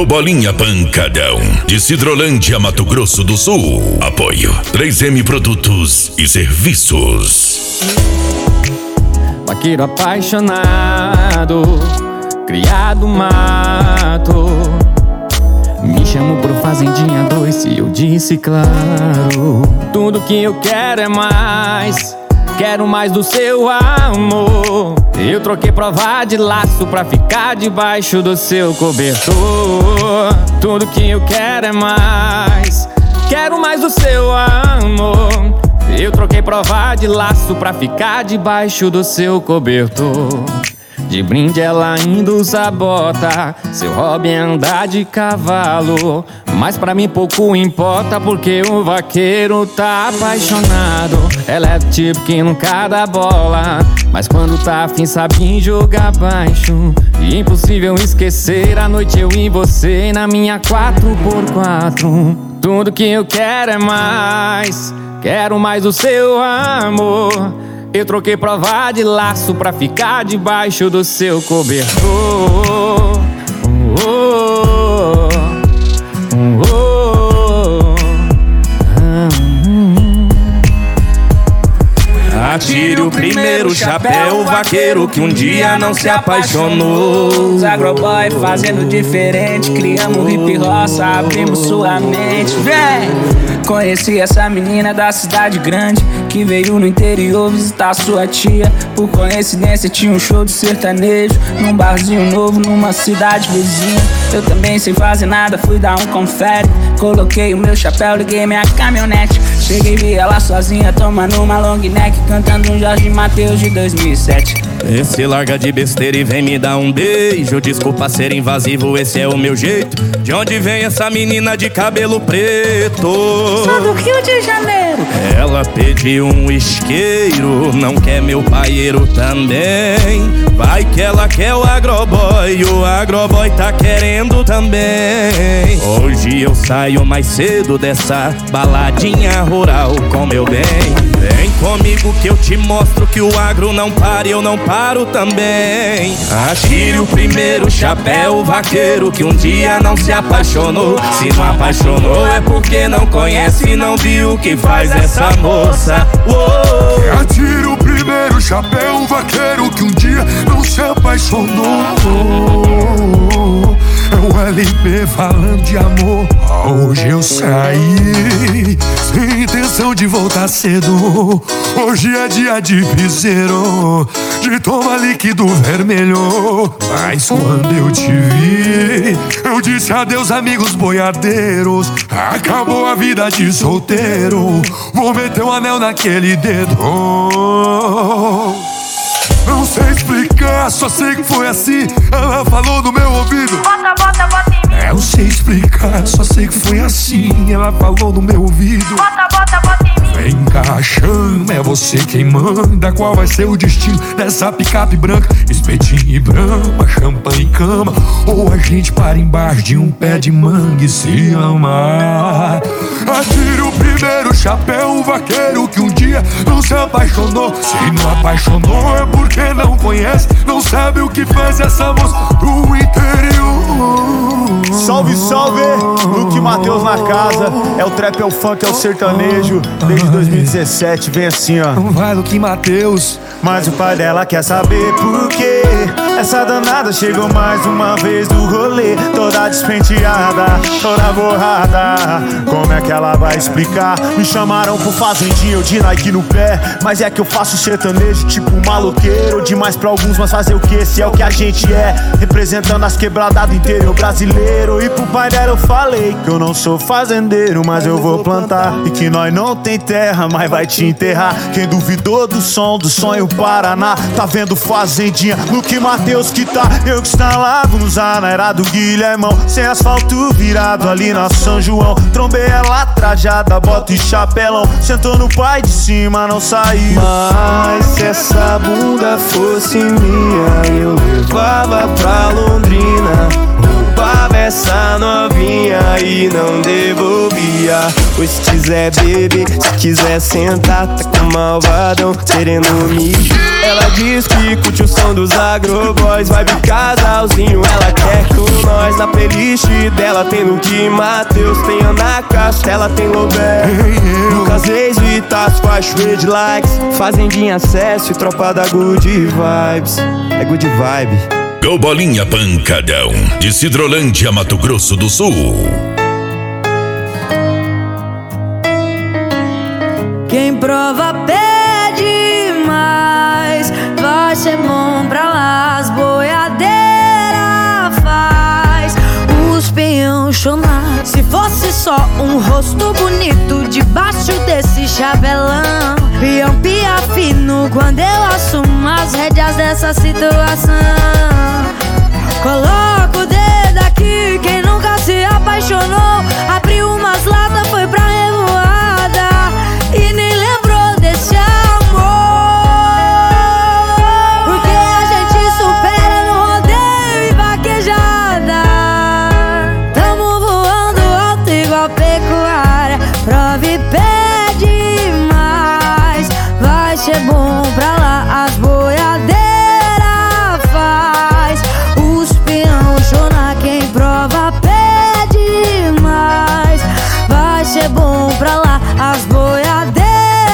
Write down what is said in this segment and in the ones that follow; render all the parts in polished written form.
o Bolinha Pancadão, de Sidrolândia, Mato Grosso do Sul. Apoio 3M Produtos e Serviços. Vaqueiro apaixonado, criado mato. Me chamo pro Fazendinha 2 e eu disse claro. Tudo que eu quero é mais, quero mais do seu amor. Eu troquei prova de laço pra ficar debaixo do seu cobertor. Tudo que eu quero é mais, quero mais do seu amor. Eu troquei prova de laço pra ficar debaixo do seu cobertor. De brinde ela ainda usa bota, seu hobby é andar de cavalo. Mas pra mim pouco importa, porque o vaqueiro tá apaixonado. Ela é do tipo que nunca dá bola, mas quando tá afim sabe jogar baixo. E impossível esquecer a noite eu e você na minha 4x4. Tudo que eu quero é mais, quero mais do seu amor. Eu troquei prova de laço pra ficar debaixo do seu cobertor. Atire o primeiro chapéu, vaqueiro que um dia não se apaixonou. Os agroboy fazendo diferente, criamos hip roça, abrimos sua mente. Vem! Conheci essa menina da cidade grande, que veio no interior visitar sua tia. Por coincidência tinha um show de sertanejo num barzinho novo numa cidade vizinha. Eu também sem fazer nada, fui dar um confere. Coloquei o meu chapéu, liguei minha caminhonete. Cheguei, vi ela sozinha, tomando uma long neck, cantando um Jorge Mateus de 2007. Esse larga de besteira e vem me dar um beijo. Desculpa ser invasivo, esse é o meu jeito. De onde vem essa menina de cabelo preto? Sou do Rio de Janeiro. Ela pediu um isqueiro, não quer meu paieiro também. Vai que ela quer o agroboy tá querendo também. Hoje eu saio mais cedo dessa baladinha rural com meu bem. Vem comigo que eu te mostro que o agro não para e eu não paro também. Atire o primeiro chapéu, vaqueiro que um dia não se apaixonou. Se não apaixonou é porque não conhece e não viu o que faz essa moça. Uou. Atire o primeiro chapéu, vaqueiro que um dia não se apaixonou. É o LP falando de amor. Hoje eu saí sem intenção de voltar cedo. Hoje é dia de piseiro, de tomar líquido vermelho. Mas quando eu te vi, eu disse adeus amigos boiadeiros. Acabou a vida de solteiro, vou meter um anel naquele dedo. Não sei explicar, só sei que foi assim. Ela falou no meu ouvido: Bota em mim. eu sei explicar, só sei que foi assim. Ela falou no meu ouvido: Bota em mim. vem cá, chama, é você quem manda. Qual vai ser o destino dessa picape branca? Espetinho e brama, champanhe e cama, ou a gente para embaixo de um pé de manga e se amar. Atire o primeiro chapéu, vaqueiro que um dia não se apaixonou. Se não apaixonou é porque não conhece, não sabe o que faz essa moça do interior. Salve, salve! Luke Mateus na casa. É o trap, é o funk, é o sertanejo. Desde 2017 vem assim, ó. Vai, Luke Mateus. Mas o pai dela quer saber por quê. Essa danada chegou mais uma vez do rolê, toda despenteada, toda borrada. Como é que ela vai explicar? Me chamaram pro fazendinho, eu de Nike no pé. Mas é que eu faço sertanejo tipo maloqueiro. Demais pra alguns, mas fazer o que? Esse é o que a gente é, representando as quebradas do interior brasileiro. E pro pai dela eu falei que eu não sou fazendeiro, mas eu vou plantar. E que nós não tem terra, mas vai te enterrar. Quem duvidou do som, do sonho Paraná, tá vendo fazendinha, Luke Mateus que tá. Eu que está lá, vamos na era do Guilhermão, sem asfalto virado ali na São João. Trombei ela trajada, bota e chapelão, sentou no pai de cima, não saiu. Mas se essa bunda fosse minha, eu levava pra Londrina, roubava essa novinha e não devolvia. dia. Pois se quiser beber, se quiser sentar, tá com malvadão querendo me. Ela diz que curte o som dos agroboys, vibe casalzinho, ela quer com nós. Na playlist dela tem Luke Mateus, tem Ana Castela, tem Lobé, Lucas Reis, Vitas, faz red likes, Fazendinha Acesso e tropa da Good Vibes. É Good Vibe. O Bolinha Pancadão, de Sidrolândia, Mato Grosso do Sul. Quem prova pede mais, vai ser bom pra lá. As boiadeiras faz os peão chorar. Se fosse só um rosto bonito debaixo desse chapelão, peão pia fino quando eu assumo as rédeas dessa situação. Coloca o dedo aqui, quem nunca se apaixonou, abriu umas latas, foi pra revoada e nem lembrou desse amor. Porque a gente supera no rodeio e vaquejada. Tamo voando alto igual pecuária. Prova e pede mais, vai ser bom pra lá. As boiadeiras faz os peão chorar. Quem prova pede mais, vai ser bom pra lá. As boiadeiras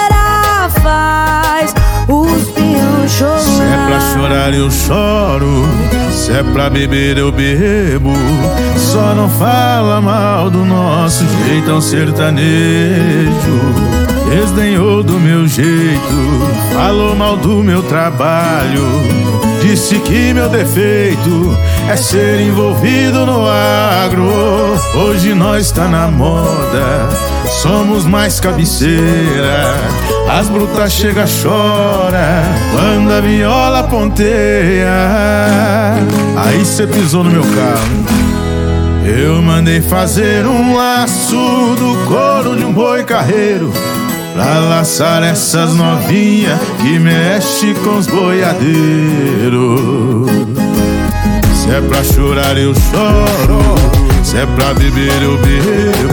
faz os peão chorar. Se é pra chorar eu choro, se é pra beber eu bebo. Só não fala mal do nosso jeitão sertanejo. Desdenhou do meu jeito, falou mal do meu trabalho. Disse que meu defeito é ser envolvido no agro. Hoje nós tá na moda, somos mais cabeceira. As brutas chega, chora quando a viola ponteia. Aí cê pisou no meu carro, eu mandei fazer um laço do couro de um boi carreiro, pra laçar essas novinhas que mexe com os boiadeiros. Se é pra chorar eu choro, se é pra beber eu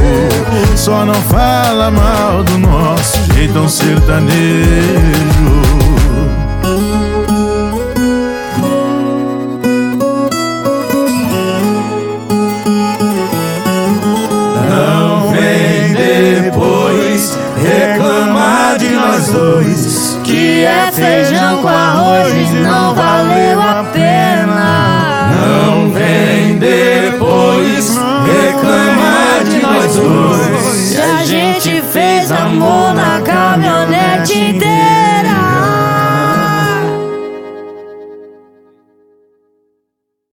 bebo. Só não fala mal do nosso jeitão sertanejo.